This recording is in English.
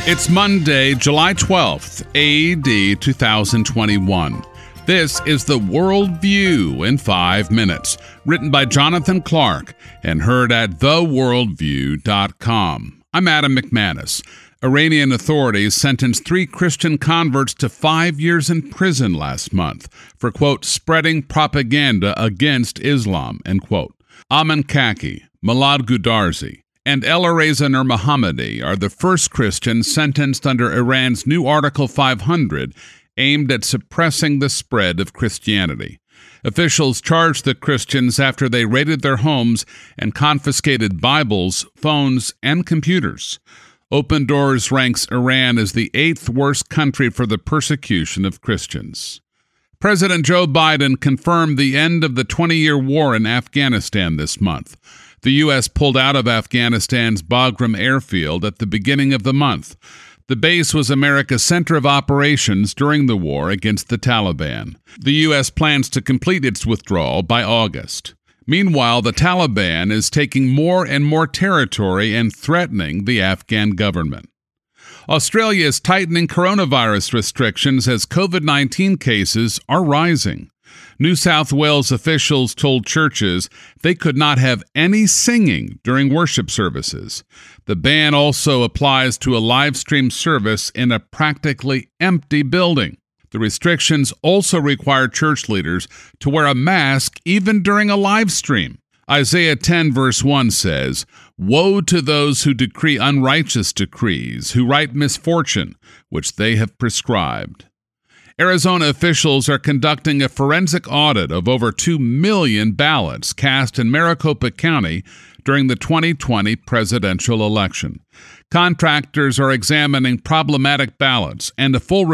It's Monday, July 12th, AD 2021. This is the World View in 5 minutes, written by Jonathan Clark and heard at theworldview.com. I'm Adam McManus. Iranian authorities sentenced 3 Christian converts to 5 years in prison last month for, quote, spreading propaganda against Islam, end quote. Amin Kaki, Milad Gudarzi, and Elareza Nurmohammadi are the first Christians sentenced under Iran's new Article 500 aimed at suppressing the spread of Christianity. Officials charged the Christians after they raided their homes and confiscated Bibles, phones, and computers. Open Doors ranks Iran as the 8th worst country for the persecution of Christians. President Joe Biden confirmed the end of the 20-year war in Afghanistan this month. The U.S. pulled out of Afghanistan's Bagram airfield at the beginning of the month. The base was America's center of operations during the war against the Taliban. The U.S. plans to complete its withdrawal by August. Meanwhile, the Taliban is taking more and more territory and threatening the Afghan government. Australia is tightening coronavirus restrictions as COVID-19 cases are rising. New South Wales officials told churches they could not have any singing during worship services. The ban also applies to a live stream service in a practically empty building. The restrictions also require church leaders to wear a mask even during a live stream. Isaiah 10 verse 1 says, "Woe to those who decree unrighteous decrees, who write misfortune, which they have prescribed." Arizona officials are conducting a forensic audit of over 2 million ballots cast in Maricopa County during the 2020 presidential election. Contractors are examining problematic ballots, and a full